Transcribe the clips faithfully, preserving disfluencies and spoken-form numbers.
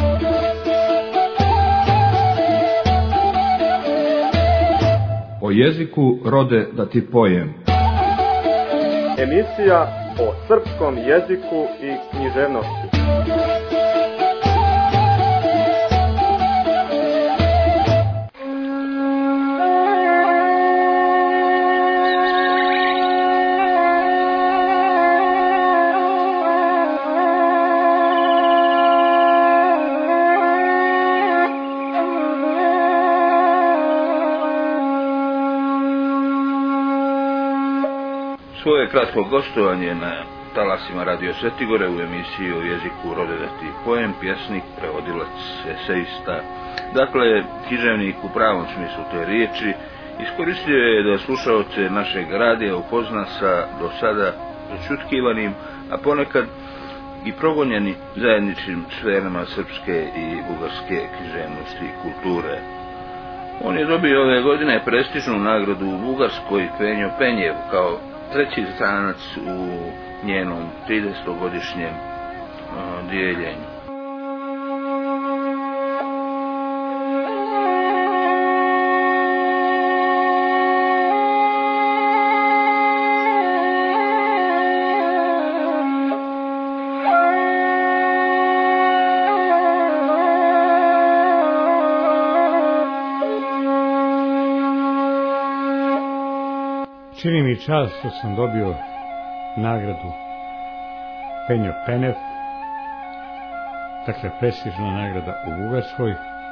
O jeziku rode da ti pojem. Emisija o srpskom jeziku i književnosti. Svoje kratko gostovanje na talasima Radio Svetigore u emisiji o jeziku rode da ti pojem, pjesnik, prevodilac, esejista, dakle književnik u pravom smislu te riječi, iskoristio je da slušaoce našeg radija upozna sa do sada začutkivanim, a ponekad i progonjeni zajedničkim sferama srpske i bugarske književnosti i kulture. On je dobio ove godine prestižnu nagradu u Bugarskoj Penjo Penjev kao treći stranac u njenom tridesetogodišnjem dijeljenju. Čini mi čast što sam dobio nagradu Penjo Penev, dakle prestižna nagrada u Bugarskoj,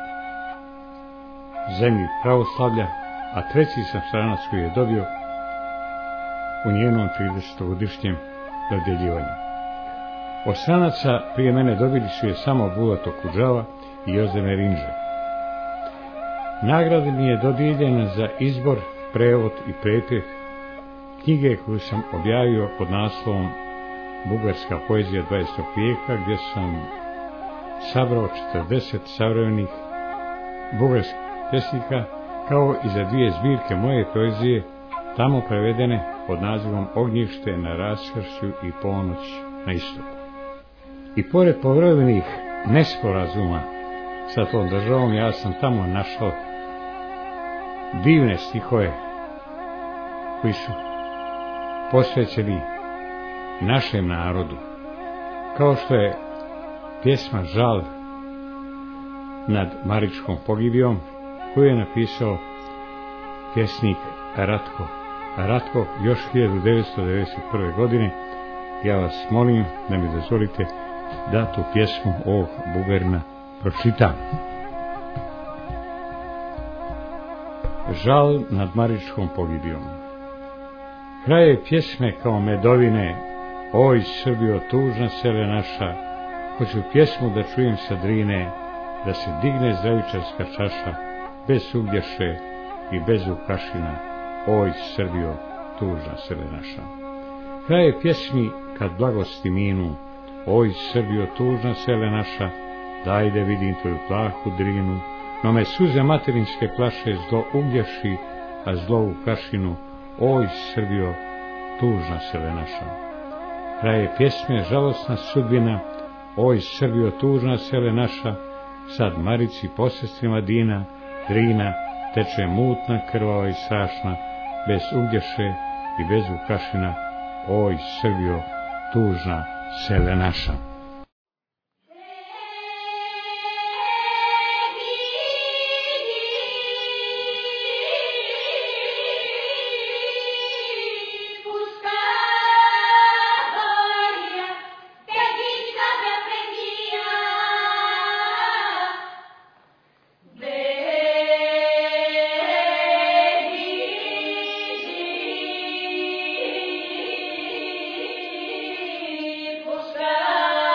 zemlji pravoslavlja, a treći sam stranac koji je dobio u njenom tridesetogodišnjem dodjeljivanju. Od stranaca prije mene dobili su je samo Bulato Kudžava i Joze Merinđe. Nagrada mi je dodijeljena za izbor, prevod i prepjev knjige koju sam objavio pod naslovom Bugarska poezija dvadesetog vijeka, gdje sam sabrao četrdeset savremenih bugarskih pjesnika, kao i za dvije zbirke moje poezije, tamo prevedene pod nazivom Ognjište na raskršću i Ponoć na istoku. I pored povremenih nesporazuma sa tom državom, ja sam tamo našao divne stihove koji su posvećeni našem narodu, kao što je pjesma Žal nad Maričkom pogibijom, koju je napisao pjesnik Ratko. Ratko još hiljadu devetsto devedeset prve. godine. Ja vas molim da mi dozvolite da tu pjesmu ovog Bugarina pročitam. Žal nad Maričkom pogibijom. Kraj je pjesme kao medovine, oj Srbijo tužna sele naša, hoću pjesmu da čujem sa Drine, da se digne zdravičarska čaša, bez uglješe i bez ukašina, oj Srbijo tužna sele naša. Kraj je pjesmi kad blagosti minu, oj Srbijo tužna sele naša, daj da vidim tvoju plahu Drinu, no me suze materinske plaše zlo uglješi, a zlo u kašinu, oj Srbijo, tužna sele naša. Kraj je pjesme žalosna sudbina, oj Srbijo, tužna sele naša, sad Marici posestrima Dina, Drina, teče mutna, krvava i strašna, bez uglješe i bez ukašina, oj Srbijo, tužna sele naša. Pusta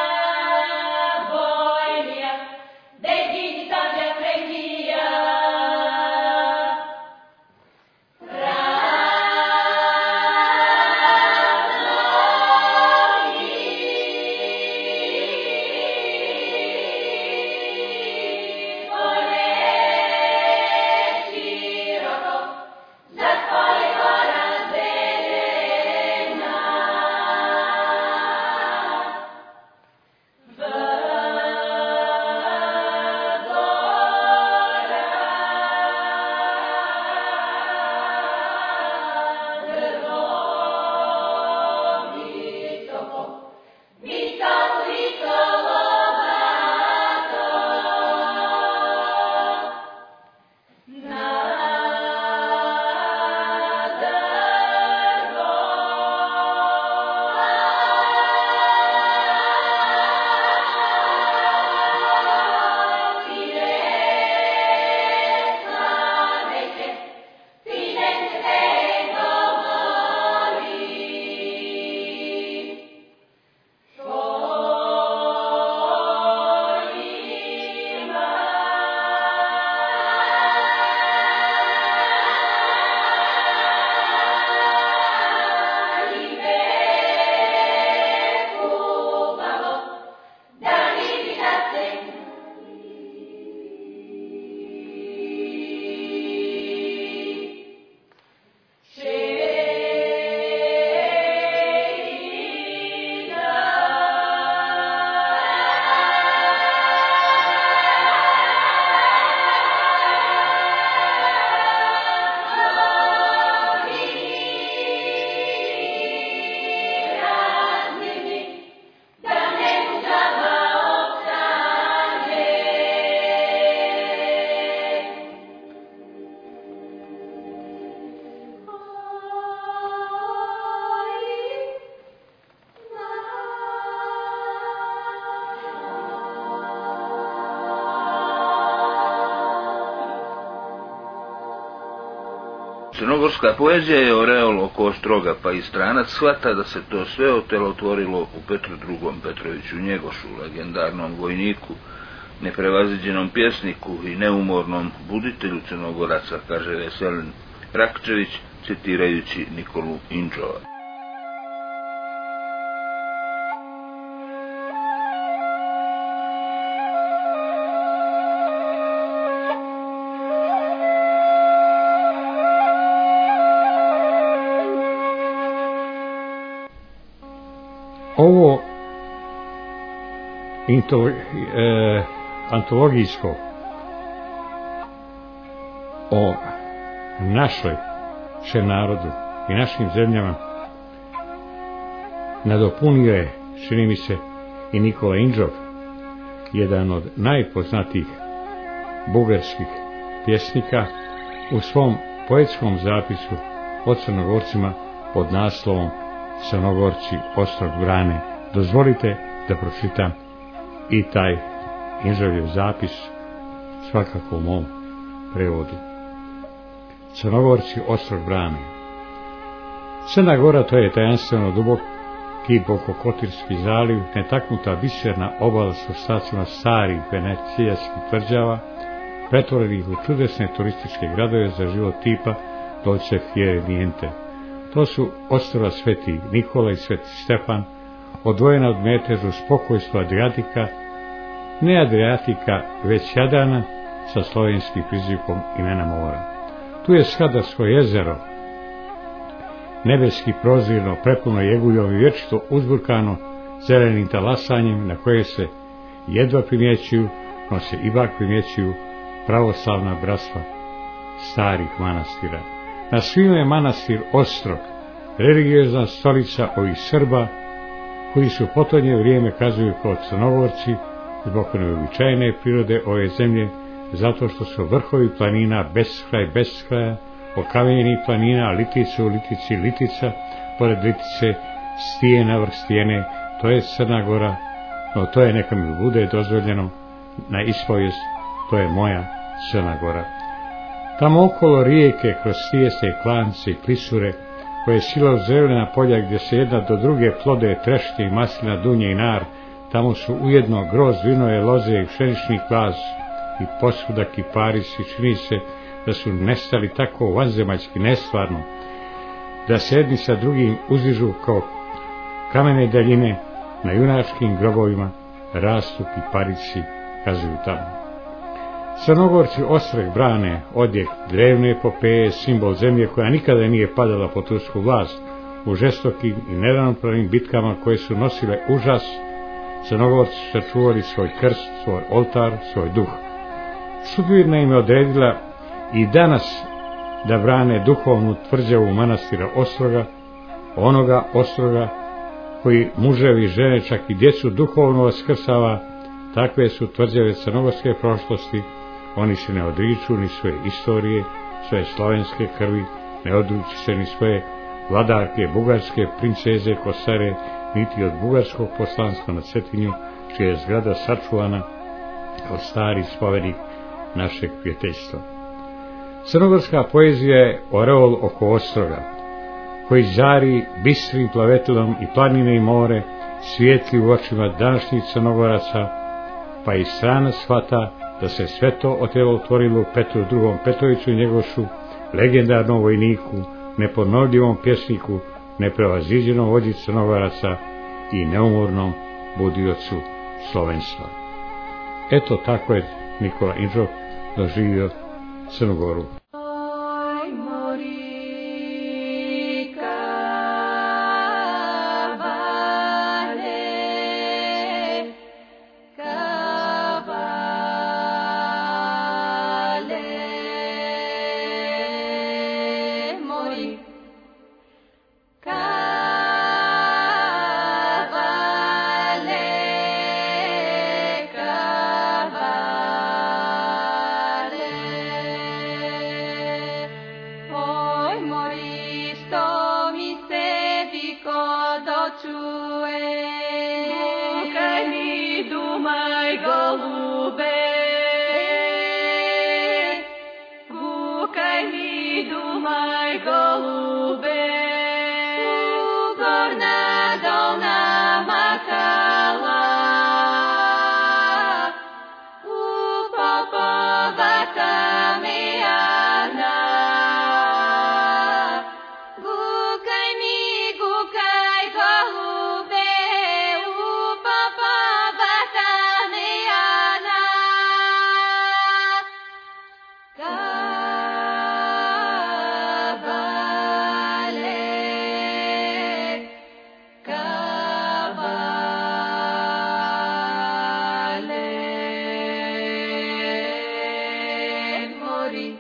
Crnogorska poezija je oreol oko Ostroga, pa i stranac shvata da se to sve otelotvorilo u Petru drugom Petroviću Njegošu, legendarnom vojniku, neprevaziđenom pjesniku i neumornom buditelju Crnogoraca, kaže Veselin Rakčević, citirajući Nikolu Indžova. Ovo into, e, antologijsko o našoj še narodu i našim zemljama nadopunio je, čini mi se, i Nikola Indžov, jedan od najpoznatijih bugarskih pjesnika, u svom poetskom zapisu o Crnogorcima pod naslovom Crnogorci ostrog brane. Dozvolite da pročitam i taj Indžovljev zapis, svakako u mom prevodu. Crnogorci ostrog brane. Crna Gora, to je tajanstveno duboki Bokokotirski zaliv, netaknuta biserna obala s ostacima starih venecijanskih tvrđava, pretvorenih u čudesne turističke gradove za život tipa Dolce Fiere Niente. To su ostrva Sveti Nikola i Sveti Stefan, odvojena od metežu spokojstva Adriatika, ne Adriatika, već Jadrana sa slovenskim prizvukom imena mora. Tu je Skadarsko jezero, nebeski prozirno, prepuno jeguljom i vječito uzburkano zelenim talasanjem, na koje se jedva primjećuju, no se ipak primjećuju pravoslavna bratstva starih manastira. Na svima je manastir Ostrog, religiozna stolica ovih Srba, koji su potonje vrijeme kazuju kao Crnogorci zbog neobičajne prirode ove zemlje, zato što su vrhovi planina beskraj beskraja, okamenjenih planina, litice u litici litica, pored litice stijena vrh stijene, to je Crna Gora, no to je neka mi bude dozvoljeno na ispovijest, to je moja Crna Gora. Tamo okolo rijeke, kroz stijeste, klance i klisure, koje sila zelena polja gdje se jedna do druge plode trešnje i maslina, dunje i nar, tamo su ujedno groz, vinoje, loze i pšenični kvas i posvuda kiparisi, čini se da su nestali tako vanzemaljski nestvarno, da se jedni sa drugim uzižu kao kamene daljine, na junačkim grobovima rastu kiparici, kazuju tamo. Crnogorci ostrog brane, odjek drevne epopeje, simbol zemlje koja nikada nije padala pod tursku vlast, u žestokim i neravnopravnim bitkama koje su nosile užas. Crnogorci su sačuvali svoj krst, svoj oltar, svoj duh. Sudbina im je odredila i danas da brane duhovnu tvrđavu manastira Ostroga, onoga Ostroga koji muževi, žene, čak i djecu duhovno vaskrsava. Takve su tvrđave crnogorske prošlosti. Oni se ne odriču ni svoje istorije, svoje slovenske krvi, ne odriču se ni svoje vladarke, bugarske princeze Kosare, niti od bugarskog poslanstva na Cetinju, čija je zgrada sačuvana kao stari spomenik našeg prijateljstva. Crnogorska poezija je oreol oko Ostroga, koji žari bistrim plavetilom i planine i more, svijetli u očima današnjih Crnogoraca, pa i strana shvata da se sve to otelotvorilo Petru drugom Petroviću Njegošu, legendarnom vojniku, neponovljivom pjesniku, neprevaziđenom vođi Crnogoraca i neumornom budiocu slovenstva. Eto tako je Nikola Indžov doživio Crnu Goru. Cavale, cavale. mori.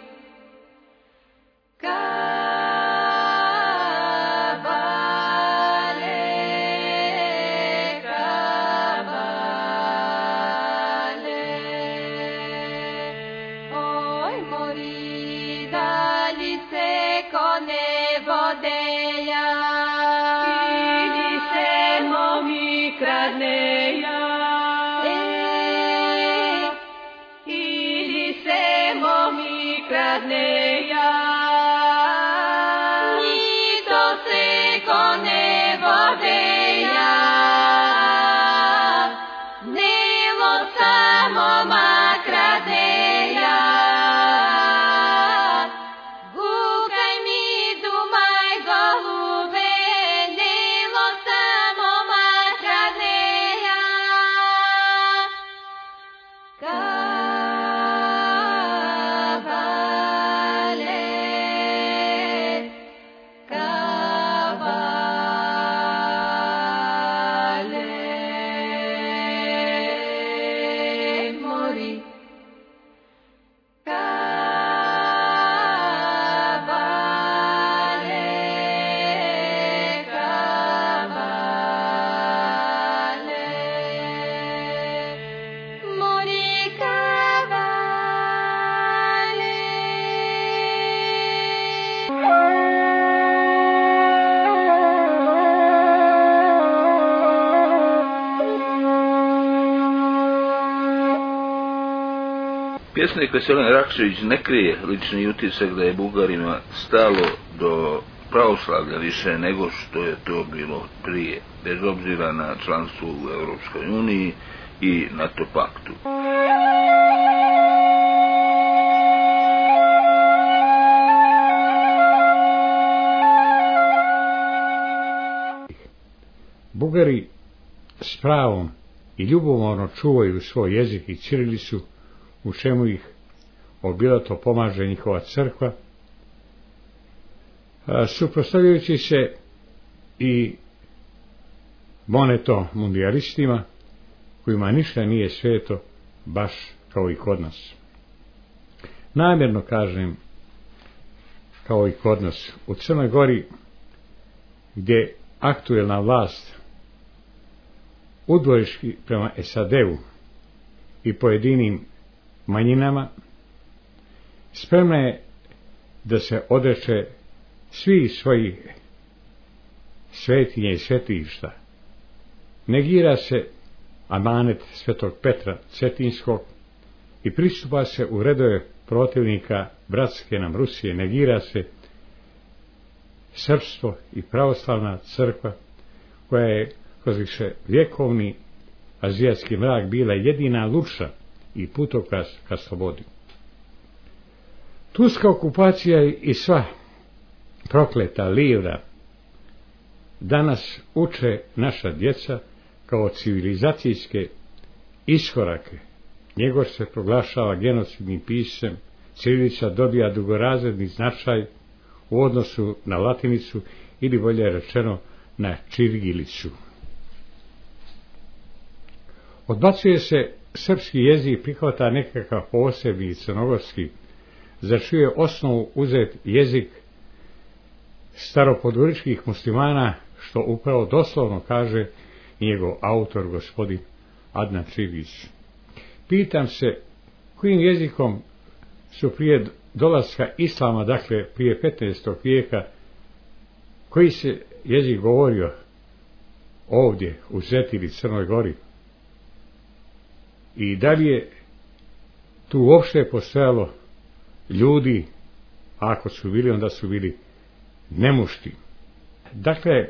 Pjesnik Veselin Rakšević ne krije lični utisak da je Bugarima stalo do pravoslavlja više nego što je to bilo prije, bez obzira na članstvo u Europskoj uniji i NATO paktu. Bugari s pravom i ljubomorno čuvaju svoj jezik i ćirilicu, u čemu ih obilato pomaže njihova crkva, suprotstavljajući se i moneto mundialistima, kojima ništa nije sveto, baš kao i kod nas. Namjerno kažem kao i kod nas. U Crnoj Gori, gdje aktuelna vlast udvoriški prema es a de u i pojedinim manjinama spremna je da se odreče svih svojih svetinja i svetišta. Negira se amanet svetog Petra Cetinskog i pristupa se u redove protivnika bratske nam Rusije. Negira se srpstvo i pravoslavna crkva, koja je kroz više vjekovni azijatski mrak bila jedina luča i putokaz ka slobodi. Turska okupacija i sva prokleta livra danas uče naša djeca kao civilizacijske iskorake. Njegov se proglašava genocidnim pisem, ćirilica dobija drugorazredni značaj u odnosu na latinicu ili bolje rečeno na čirilicu. Odbacuje se srpski jezik, prihvata nekakav posebni crnogorski, za čiju je osnovu uzet jezik staropodgoričkih muslimana, što upravo doslovno kaže njegov autor, gospodin Adnan Čigić. Pitam se, kojim jezikom su prije dolaska islama, dakle prije petnaestog vijeka, koji se jezik govorio ovdje u Zeti ili Crnoj Gori? I da li je tu uopšte postojalo ljudi, a ako su bili, onda su bili nemušti. Dakle,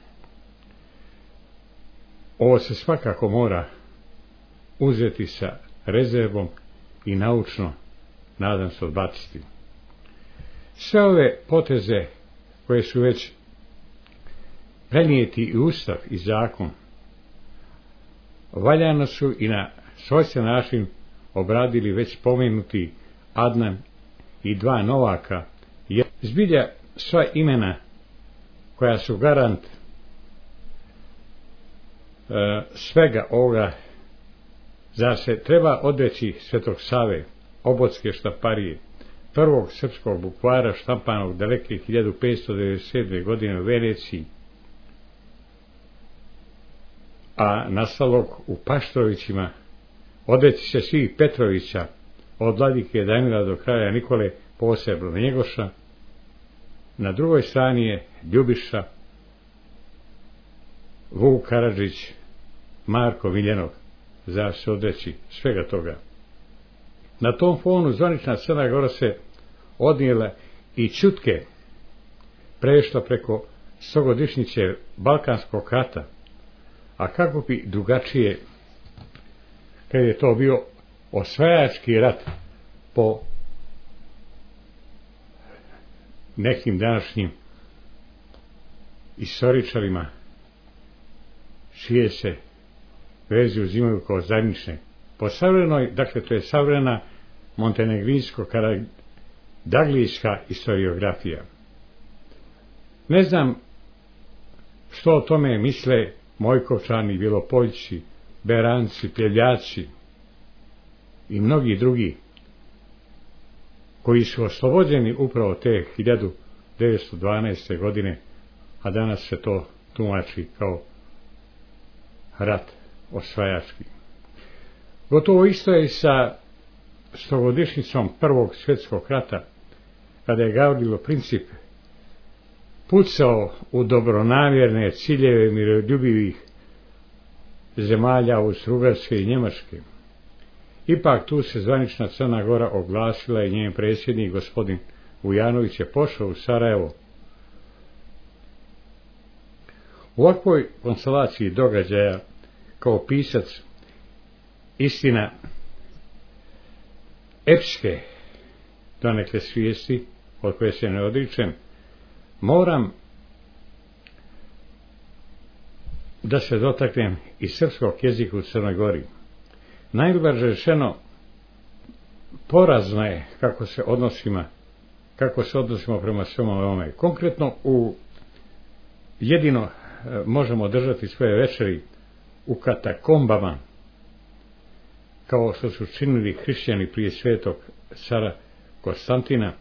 ovo se svakako mora uzeti sa rezervom i naučno, nadam se, odbaciti. Sve ove poteze koje su već prenijeti i ustav i zakon, valjano su i na svojstven način obradili već spomenuti Adnan i dva Novaka. Zbilja sva imena koja su garant e, svega ovoga, zar se treba odreći Svetog Save, Obodske štaparije, prvog srpskog bukvara štampanog daleke hiljadu petsto devedeset sedme. godine u Veneciji, a nastalog u Paštrovićima, odeci se svih Petrovića, od vladike Danila do kraja Nikole, posebno Njegoša. Na drugoj strani je Ljubiša, Vuk Karadžić, Marko Miljenov, za se odreći svega toga. Na tom fonu zvanična Crna Gora se odnijela i čutke prešla preko stogodišnjice Balkanskog rata, a kako bi drugačije kad je to bio osvajački rat po nekim današnjim istoričarima čije se verzije uzimaju kao zadnjične. Po savremenoj, dakle to je savremena montenegrinsko-karadaglijska historiografija. Ne znam što o tome misle Mojkovčani, Bjelopoljci, Beranci, Pljevljaci i mnogi drugi koji su oslobođeni upravo te hiljadu devetsto dvanaeste. godine, a danas se to tumači kao rat osvajački. Gotovo isto je i sa stogodišnjicom Prvog svjetskog rata, kada je Gavrilo Princip pucao u dobronamjerne ciljeve miroljubivih zemalja Austro-Ugarske i Njemačke. Ipak tu se zvanična Crna Gora oglasila i njen predsjednik gospodin Vujanović je pošao u Sarajevo. U ovakvoj konstelaciji događaja kao pisac istina epske donekle svijesti od koje se ne odričem, moram da se dotaknem i srpskog jezika u Crnoj Gori. Najblaže rečeno, porazno je kako se odnosimo, kako se odnosimo prema svemu ovome. Konkretno, u jedino možemo držati svoje večeri u katakombama, kao što su činili hrišćani prije svetog cara Konstantina,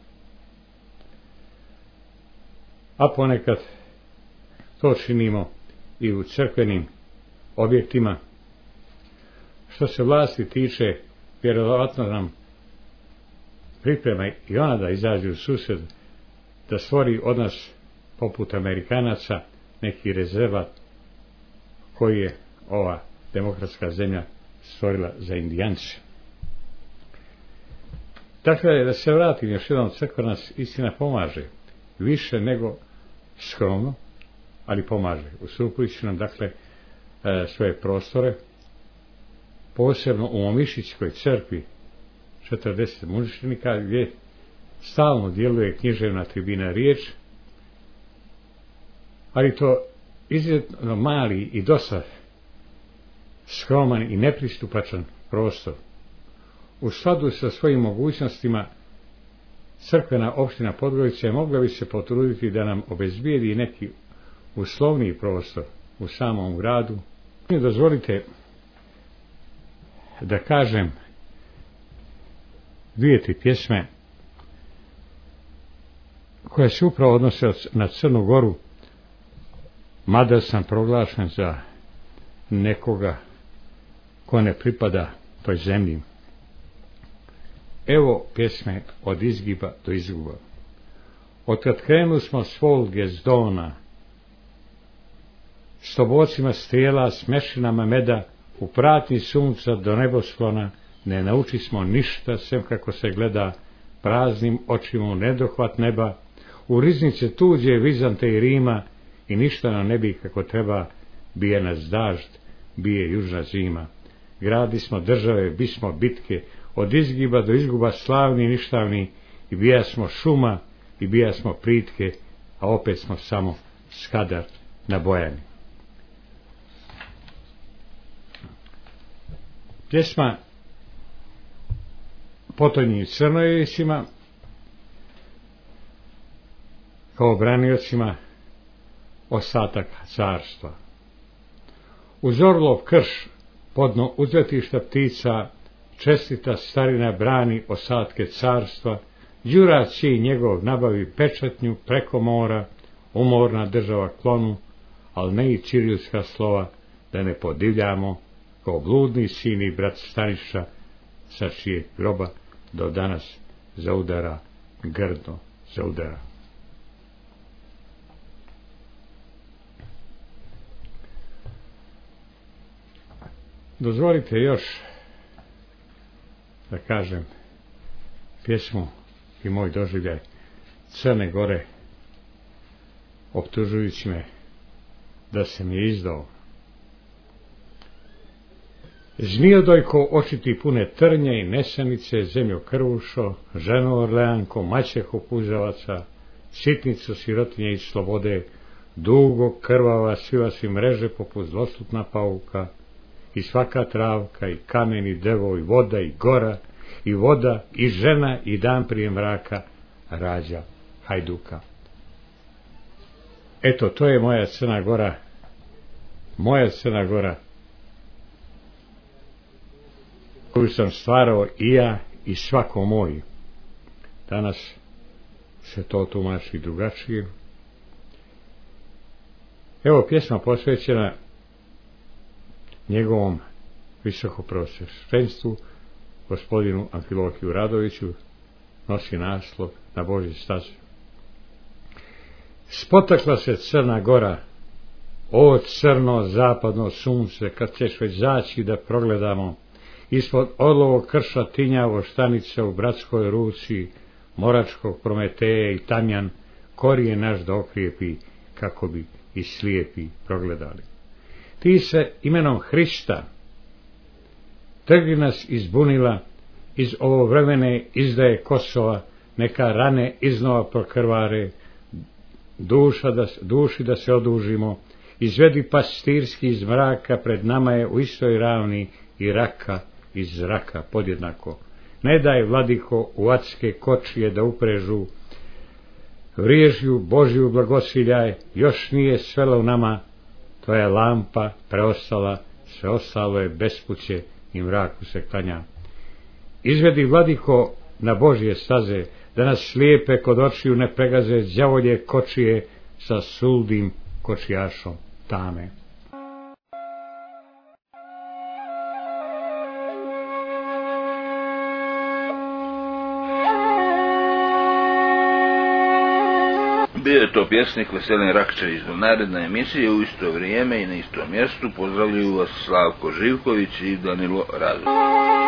a ponekad to činimo i u crkvenim objektima. Što se vlasti tiče, vjerovatno nam priprema i ona da izađe u susret, da stvori od nas, poput Amerikanaca, neki rezervat koji je ova demokratska zemlja stvorila za Indijance. Dakle, da se vratim još jednom, crkva nas istina pomaže, više nego skromno, ali pomaže. Ustupujući nam, dakle, svoje prostore, posebno u Momišićkoj crkvi četrdeset mučenika, gdje stalno djeluje književna tribina riječ, ali to izuzetno mali i dosta skroman i nepristupačan prostor. U skladu sa svojim mogućnostima, crkvena opština Podgorica mogla bi se potruditi da nam obezbijedi neki uslovniji prostor u samom gradu. Dozvolite da kažem dvije tri pjesme koje se upravo odnose na Crnu Goru, mada sam proglašen za nekoga ko ne pripada toj zemlji. Evo pjesme od izgiba do izguba. Otkad krenuli smo s Volge, s Dona, s tobocima strijela, s mešinama meda, u pratnji sunca do nebosklona, ne nauči smo ništa, sem kako se gleda praznim očima u nedohvat neba, u riznice tuđe Vizante i Rima, i ništa nam ne bi kako treba, bije nas dažd, bije južna zima. Gradi smo države, bismo bitke, od izgiba do izguba slavni i ništavni, i bija smo šuma, i bija smo pritke, a opet smo samo skadar nabojani. Pjesma potonjim crnojevicima kao braniocima ostatak carstva. Uz Orlov krš, podno uzletišta ptica, čestita starina brani ostatke carstva, Đura sin njegov nabavi pečatnju preko mora, umorna država klonu, al ne i čirilska slova, da ne podivljamo, kao bludni sin i brat Staniša, sa čijeg groba do danas zaudara, grdno zaudara. Dozvolite još da kažem pjesmu i moj doživljaj Crne Gore, optužujući me da se mi je izdao. Zmijodojko, oči ti pune trnje i nesanice, zemljo krvušo, ženo Orleanko, maćeho puzavaca, sitnicu sirotinje i slobode, dugo krvava sviva si mreže poput zloslutna pauka, i svaka travka, i kamen, i drvo, i voda, i gora, i voda, i žena, i dan prije mraka rađa hajduka. Eto, to je moja Crna Gora, moja Crna Gora, koju sam stvarao i ja i svako moj. Danas se to tumači drugačije. Evo pjesma posvećena njegovom visokoprosveštenstvu, gospodinu Amfilohiju Radoviću, nosi naslov Na Božji stazi. Spotakla se Crna Gora, o crno zapadno sunce, kad ćeš već zaći da progledamo, ispod orlovog krša tinjavo štanice u bratskoj ruci, moračkog Prometeja i Tamjan, korije naš da okrijepi, kako bi i slijepi progledali. Ti se imenom Hrista trgi nas izbunila, iz ovovremene izdaje Kosova, neka rane iznova prokrvare, duša da, duši da se odužimo, izvedi pastirski iz mraka, pred nama je u istoj ravni i raka iz zraka podjednako. Ne daj, vladiko, u adske kočije da uprežu, vriježju Božju blagosiljaj, još nije svela u nama, to je lampa preostala, sve ostalo je bespuće i mraku se klanja. Izvedi, vladiko, na Božje staze, da nas slijepe kod očiju ne pregaze đavolje kočije sa suldim kočijašom tame. Bio je to pjesnik Veselin Rakčević. Do naredne emisije u isto vrijeme i na istom mjestu pozdravljaju vas Slavko Živković i Danilo Radović.